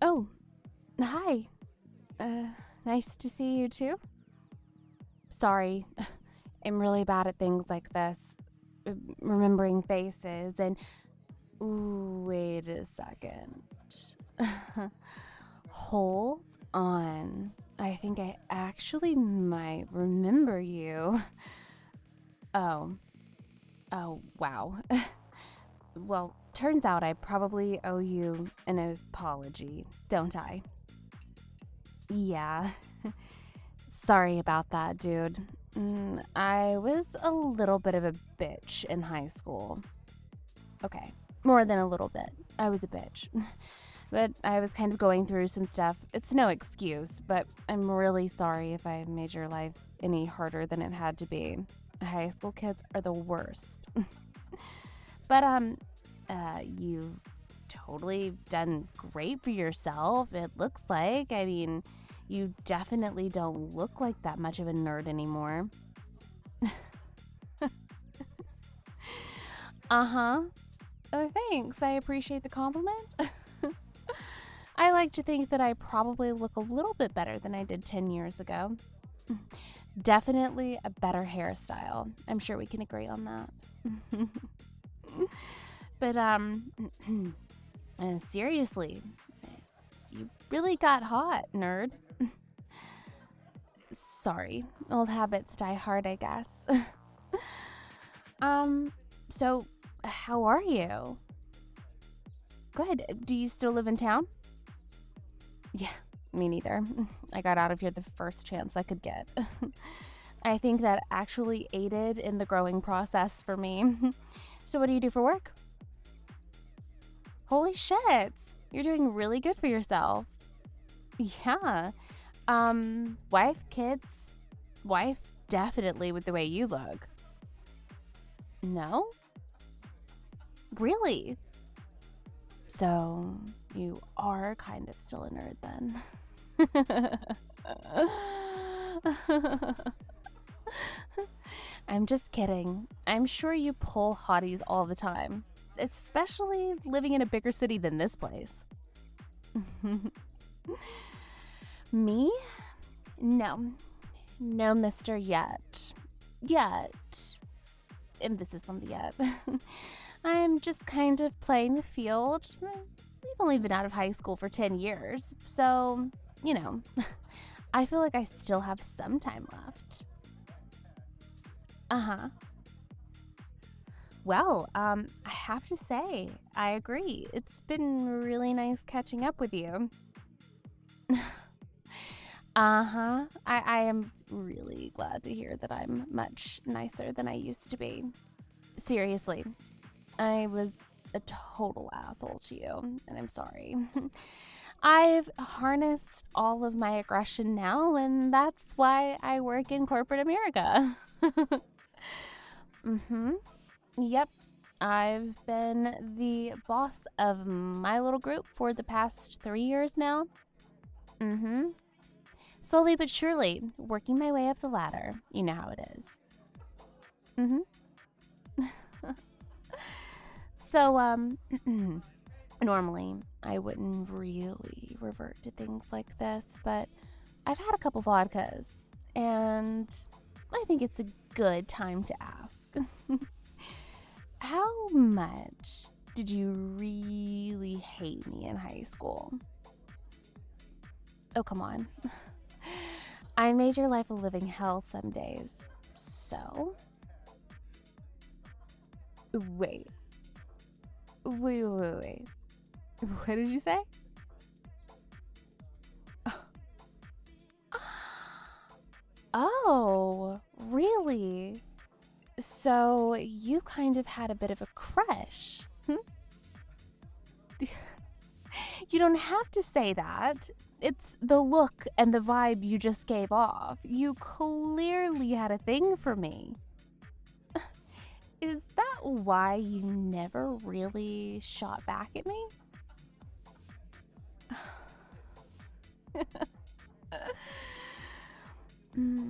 Oh, hi. Uh, Nice to see you too. Sorry, I'm really bad at things like this. Remembering faces and. Ooh, wait a second. Hold on. I think I actually might remember you. Oh. Oh, wow. Well, turns out I probably owe you an apology, don't I? Yeah. Sorry about that, dude. I was a little bit of a bitch in high school. Okay, more than a little bit. I was a bitch. But I was kind of going through some stuff. It's no excuse, but I'm really sorry if I made your life any harder than it had to be. High school kids are the worst. But you've totally done great for yourself, it looks like. I mean, you definitely don't look like that much of a nerd anymore. Uh-huh. Oh, thanks. I appreciate the compliment. I like to think that I probably look a little bit better than I did 10 years ago. Definitely a better hairstyle. I'm sure we can agree on that. But, seriously, you really got hot, nerd. Sorry, old habits die hard, I guess. So, how are you? Good. Do you still live in town? Yeah, me neither. I got out of here the first chance I could get. I think that actually aided in the growing process for me. So, what do you do for work? Holy shit! You're doing really good for yourself. Yeah. Wife, kids? Wife, definitely with the way you look. No? Really? So, you are kind of still a nerd then. I'm just kidding. I'm sure you pull hotties all the time, especially living in a bigger city than this place. Me? No. No, mister, yet. Yet. Emphasis on the yet. I'm just kind of playing the field. We've only been out of high school for 10 years, so, I feel like I still have some time left. Uh-huh. Well, I have to say, I agree. It's been really nice catching up with you. Uh-huh. I am really glad to hear that I'm much nicer than I used to be. Seriously, I was a total asshole to you, and I'm sorry. I've harnessed all of my aggression now, and that's why I work in corporate America. Mm-hmm. Yep. I've been the boss of my little group for the past 3 years now. Mm-hmm. Slowly but surely, working my way up the ladder. You know how it is. Mm-hmm. So, normally I wouldn't really revert to things like this, but I've had a couple vodkas, and I think it's a good time to ask. How much did you really hate me in high school? Oh, come on. I made your life a living hell some days. So? Wait. Wait. What did you say? Oh, really? So you kind of had a bit of a crush. You don't have to say that. It's the look and the vibe you just gave off. You clearly had a thing for me. Is that why you never really shot back at me?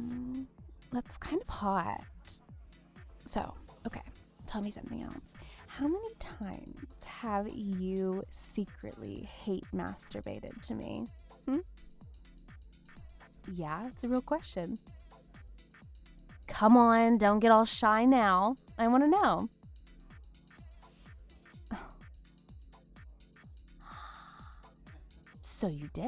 That's kind of hot. So, okay, tell me something else. How many times have you secretly hate masturbated to me? Hmm? Yeah, it's a real question. Come on, don't get all shy now. I want to know. So you did.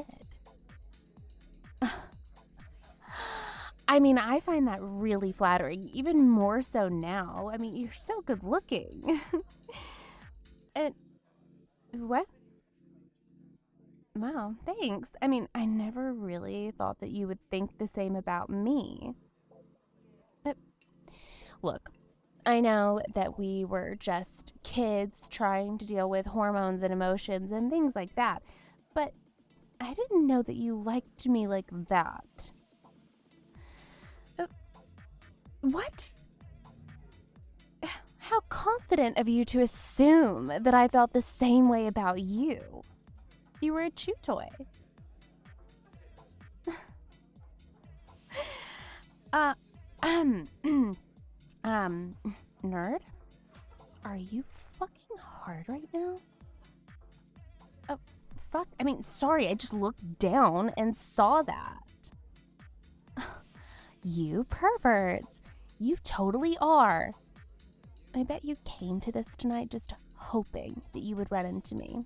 I mean, I find that really flattering, even more so now. I mean, you're so good looking. And what? Wow, thanks. I mean, I never really thought that you would think the same about me. But look, I know that we were just kids trying to deal with hormones and emotions and things like that, but I didn't know that you liked me like that. What? How confident of you to assume that I felt the same way about you. You were a chew toy. Nerd? Are you fucking hard right now? Oh, fuck. I mean, sorry, I just looked down and saw that. You perverts. You totally are. I bet you came to this tonight just hoping that you would run into me,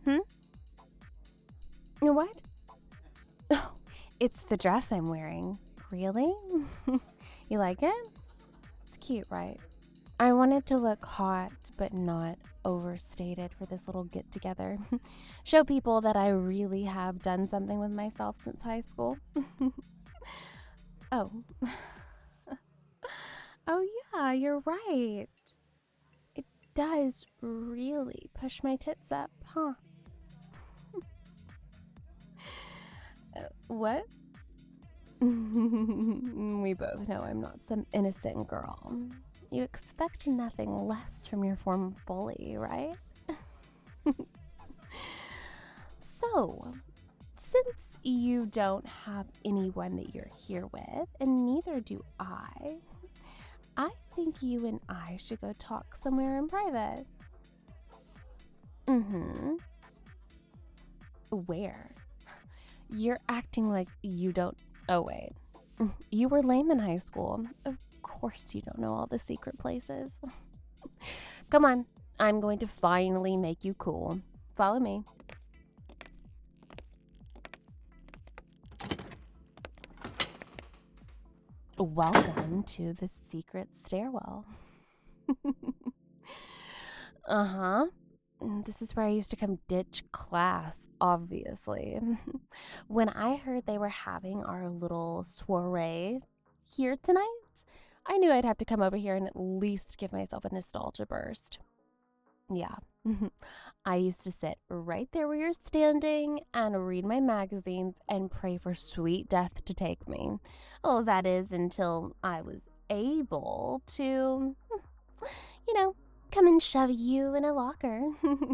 What? Oh, it's the dress I'm wearing. Really? You like it? It's cute, right? I wanted to look hot, but not overstated for this little get-together. Show people that I really have done something with myself since high school. Oh. Oh, yeah, you're right. It does really push my tits up, huh? What? We both know I'm not some innocent girl. You expect nothing less from your former bully, right? So, since you don't have anyone that you're here with, and neither do I think you and I should go talk somewhere in private. Where? You're acting like you don't. Oh, wait. You were lame in high school. Of course you don't know all the secret places. Come on. I'm going to finally make you cool. Follow me. Welcome to the secret stairwell. Uh-huh. This is where I used to come ditch class, obviously. When I heard they were having our little soiree here tonight, I knew I'd have to come over here and at least give myself a nostalgia burst. Yeah. I used to sit right there where you're standing and read my magazines and pray for sweet death to take me. Oh, that is until I was able to, come and shove you in a locker.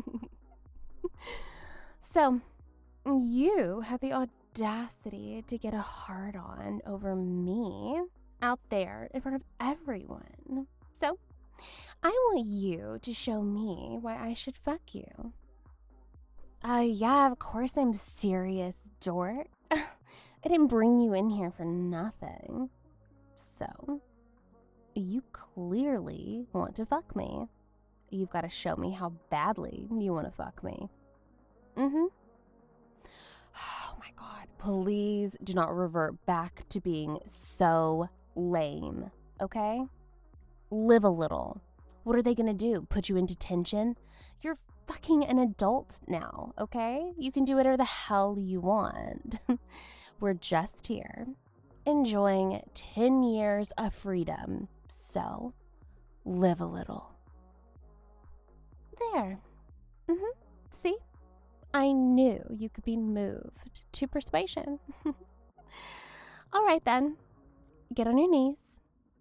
So, you had the audacity to get a hard-on over me out there in front of everyone. So, I want you to show me why I should fuck you. Yeah, of course I'm serious, dork. I didn't bring you in here for nothing. So, you clearly want to fuck me. You've got to show me how badly you want to fuck me. Oh my God. Please do not revert back to being so lame, okay? Live a little. What are they gonna do? Put you in detention? You're fucking an adult now, okay? You can do whatever the hell you want. We're just here, enjoying 10 years of freedom. So, live a little. There. See? I knew you could be moved to persuasion. All right, then. Get on your knees.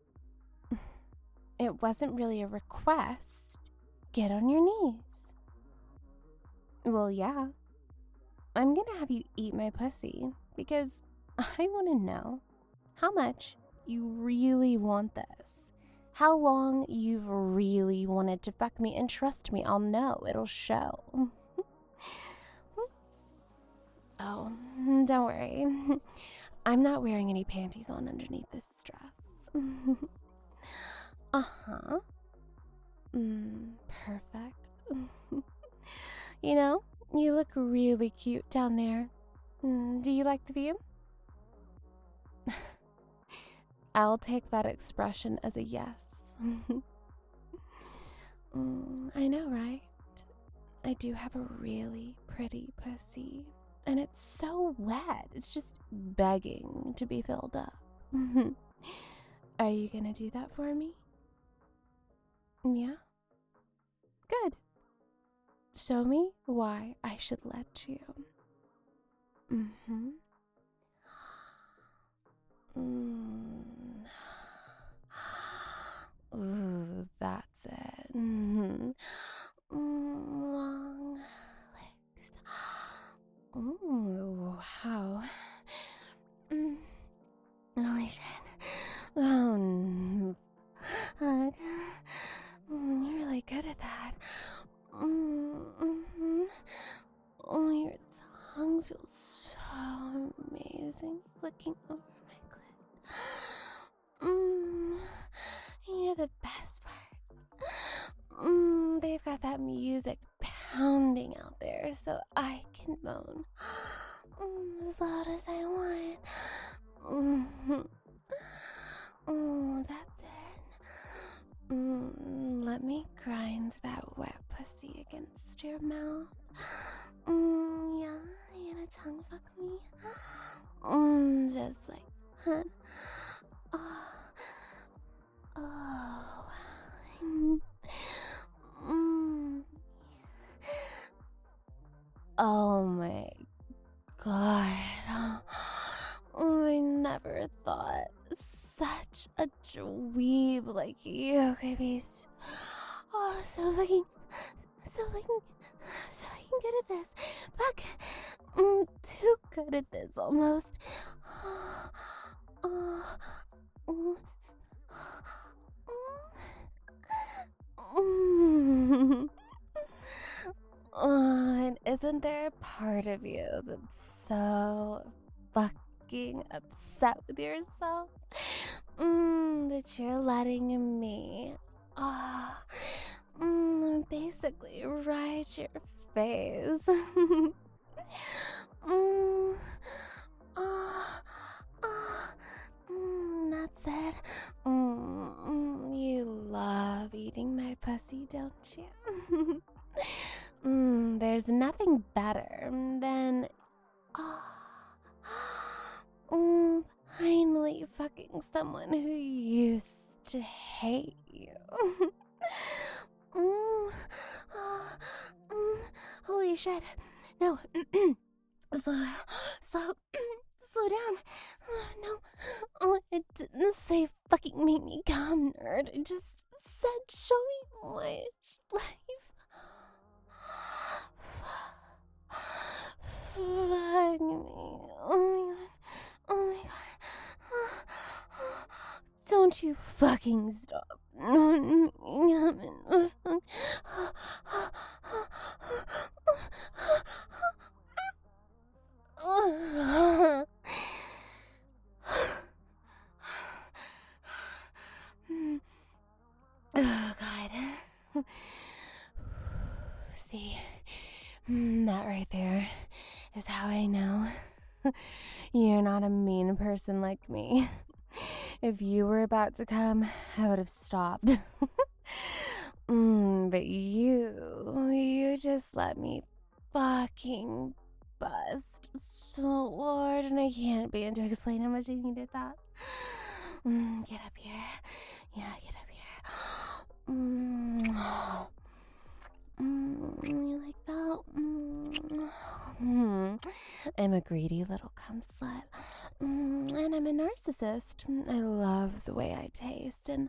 It wasn't really a request. Get on your knees. Well, yeah. I'm gonna have you eat my pussy because I want to know how much you really want this how long you've really wanted to fuck me, and trust me, I'll know. It'll show. Oh, don't worry. I'm not wearing any panties on underneath this dress. Uh-huh. Perfect. You know, you look really cute down there. Do you like the view? I'll take that expression as a yes. I know, right? I do have a really pretty pussy. And it's so wet. It's just begging to be filled up. Are you gonna do that for me? Yeah? Good. Show me why I should let you. Ooh, that's it. Long legs. Ooh, wow. Holy shit. You're really good at that. Oh, your tongue feels so amazing looking over my clit. You're the best part. They've got that music pounding out there so I can moan as loud as I want. Oh, that's it. Let me grind that wet pussy against your mouth. Yeah, you gonna tongue fuck me? Just like, huh? Oh my god. I never thought such a dweeb like you could be so fucking good at this. Fuck. Too good at this almost. And isn't there a part of you that's so fucking upset with yourself that you're letting me basically ride your face? That's it. You love eating my pussy, don't you? There's nothing better than finally fucking someone who used to hate you. Holy shit. No. Slow down. No. It didn't say fucking make me come, nerd. It just said show me my life. Fuck me. Oh my god. Don't you fucking stop. Oh god. See, that right there is how I know you're not a mean person like me. If you were about to come, I would have stopped. But you just let me fucking bust so hard, and I can't begin to explain how much I needed that. Get up here. Yeah, get up here. You like that? I'm a greedy little cum slut. And I'm a narcissist. I love the way I taste, and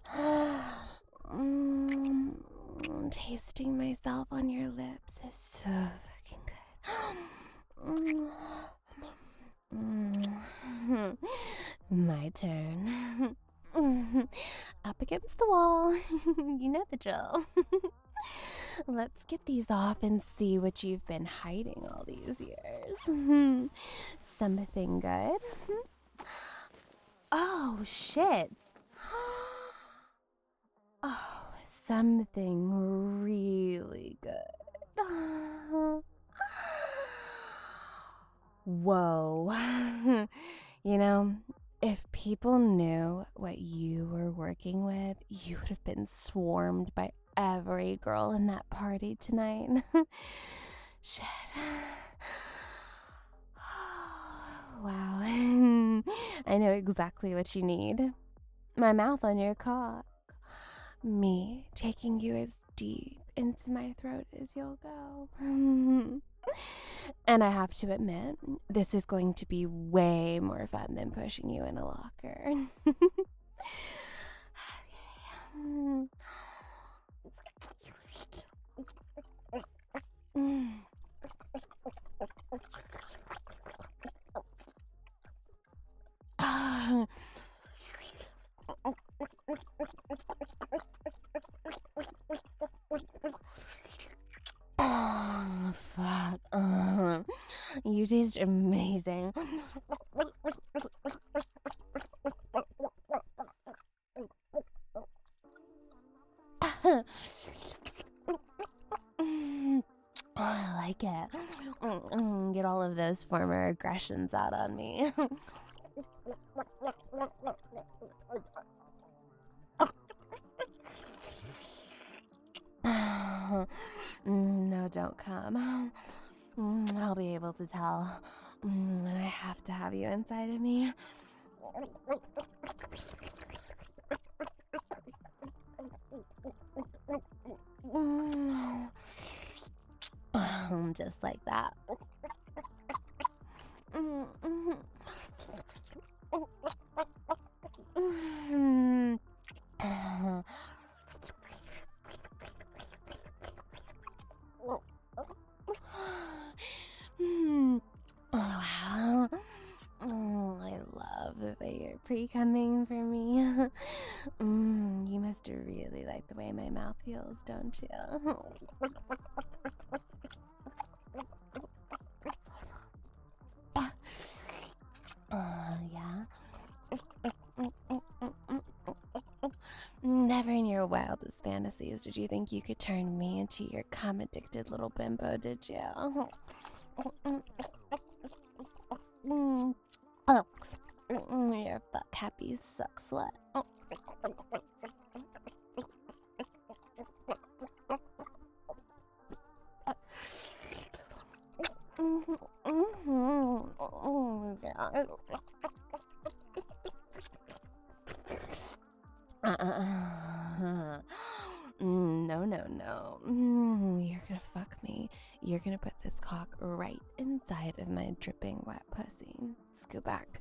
tasting myself on your lips is so fucking good. My turn. Up against the wall. You know the drill. Let's get these off and see what you've been hiding all these years. Something good? Oh, shit. Oh, something really good. Whoa. You know, if people knew what you were working with, you would have been swarmed by every girl in that party tonight. Shit. Wow. I know exactly what you need. My mouth on your cock. Me taking you as deep into my throat as you'll go. And I have to admit, this is going to be way more fun than pushing you in a locker. Oh, fuck. You taste amazing. I like it. Get all of those former aggressions out on me. No, don't come. I'll be able to tell. And I have to have you inside of me. Just like that. Wow. I love the way you're pre-coming for me. You must really like the way my mouth feels, don't you? Yeah? Never in your wildest fantasies did you think you could turn me into your cum-addicted little bimbo, did you? You're a fuck-happy suck slut. No. You're gonna fuck me. You're gonna put this cock right inside of my dripping wet pussy. Scoot back.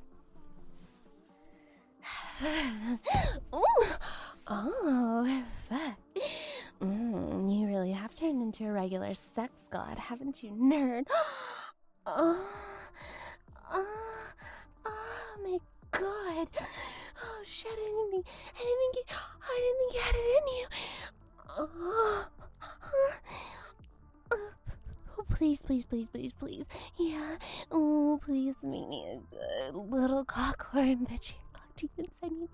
Ooh. Oh, fuck. You really have turned into a regular sex god, haven't you, nerd? Oh my god. Oh shit, I didn't think you had it in you. Oh, please. Yeah. Oh, please make me a good little cockworm. Bet you cock deep inside me.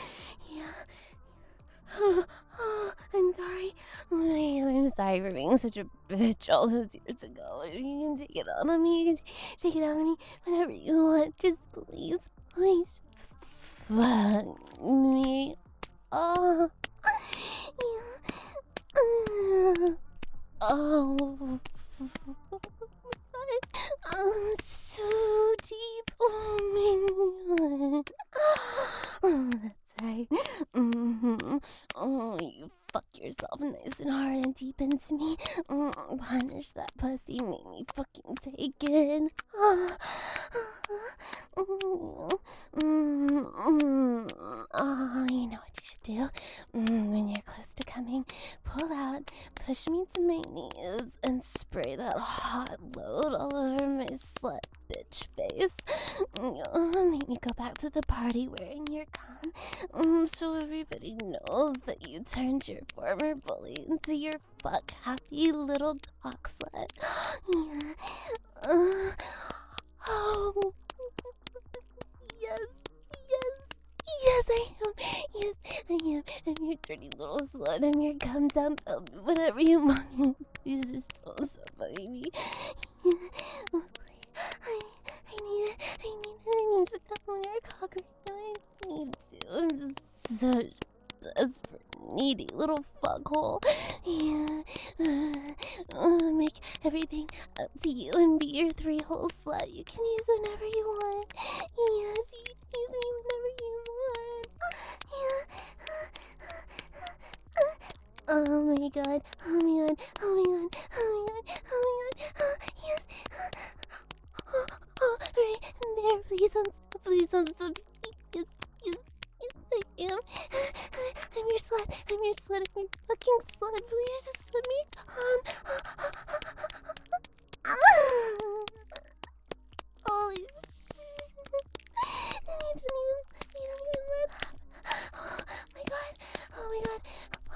Yeah. I'm sorry. I'm sorry for being such a bitch all those years ago. You can take it out on me. You can take it out on me whenever you want. Just please fuck me. Oh. Oh. So deep. Oh my god. Oh, that's right. Oh, you fuck yourself nice and hard and deep into me. Punish that pussy, make me fucking take it. You know what you should do? When you're close to coming, pull out, push me to my knees, and spray that hot load all over my slut. bitch face. Make me go back to the party wearing your gun, so everybody knows that you turned your former bully into your fuck-happy little cock slut. Yeah. Oh, yes, yes, yes, I am. Yes, I am. I'm your dirty little slut. I'm your come down, whatever you want. Please just don't stop bugging me. I need to come on your cock right now. I need to. I'm just such a desperate, needy little fuckhole. Yeah. Make everything up to you and be your 3-hole slut. You can use whenever you want. Yes, you can use me whenever you want. Yeah. Oh my god. Oh my god. Oh my god. Oh my god. Oh my god. Yes. Right there. Please don't stop. Yes, yes, yes, I am. I'm your slut. I'm your slut. I'm your fucking slut. Please just let me holy shit. And you don't even let up. Oh my god. Oh my god.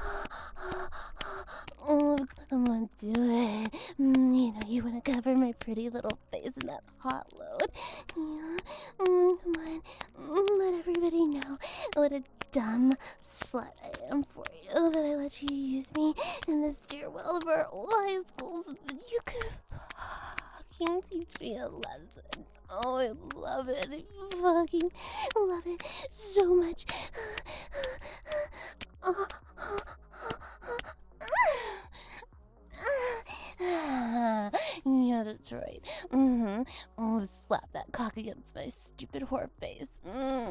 Oh, come on, do it. You know you want to cover my pretty little face in that hot load. Yeah. Come on. Let everybody know what a dumb slut I am for you. That I let you use me in the stairwell of our old high school so that you could fucking teach me a lesson. Oh, I love it. I fucking love it so much. Yeah, that's right. I'll just slap that cock against my stupid whore face.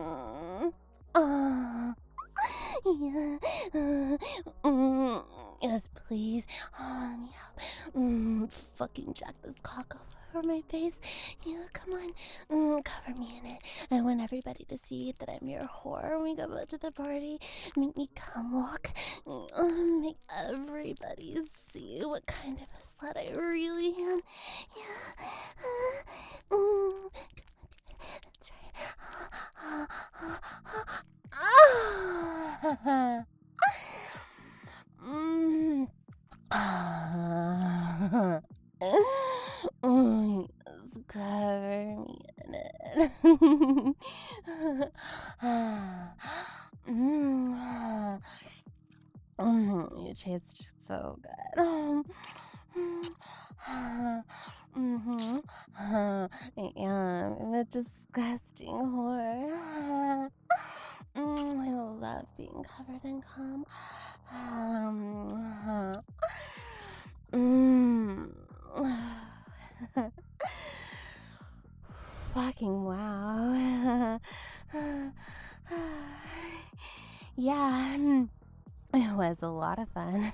Yeah. Yes, please. Let me help. Fucking jack this cock over my face. Yeah, come on. Cover me in it. I want everybody to see that I'm your whore when we go out to the party. Make me come walk. Make everybody see what kind of a slut I really am. Yeah. That's right. Oh, yes, cover me in it. You taste so good. I am. I'm a disgusting whore. I love being covered in cum. Fucking wow. Yeah, it was a lot of fun.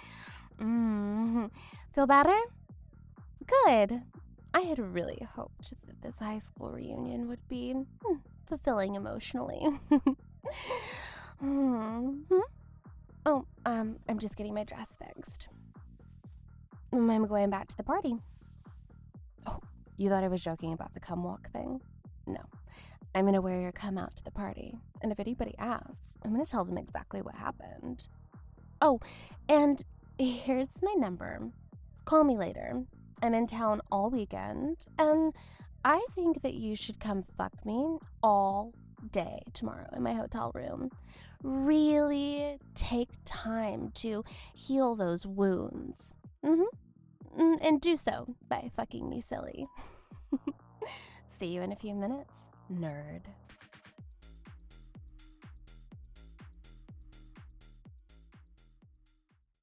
Feel better? Good. I had really hoped that this high school reunion would be fulfilling emotionally. Oh, I'm just getting my dress fixed. I'm going back to the party. Oh, you thought I was joking about the cum walk thing? No. I'm gonna wear your cum out to the party. And if anybody asks, I'm gonna tell them exactly what happened. Oh, and here's my number. Call me later. I'm in town all weekend, and I think that you should come fuck me all day tomorrow in my hotel room. Really take time to heal those wounds. And do so by fucking me silly. See you in a few minutes, nerd.